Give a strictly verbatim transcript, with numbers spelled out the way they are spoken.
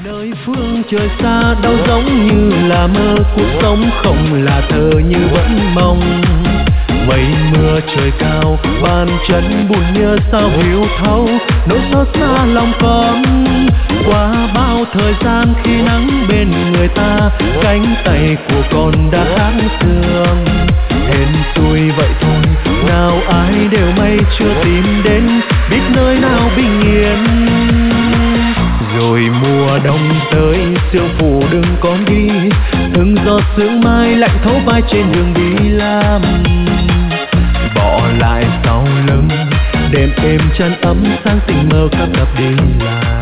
nơi phương trời xa đâu giống như là mơ, cuộc sống không là thơ như vẫn mong. Mây mưa trời cao bàn chân buồn nhớ sao hiểu thấu nỗi xót xa lòng con. Qua bao thời gian khi nắng bên người ta, cánh tay của con đã khác thường. Hên xui vậy thôi, nào ai đều may chưa tìm đến biết nơi nào bình yên. Rồi mùa đông tới sương phủ đừng còn đi, từng giọt sương mai lạnh thấu vai trên đường đi làm. Bỏ lại sau lưng đêm êm chăn ấm sáng tình mơ các cặp đi làm.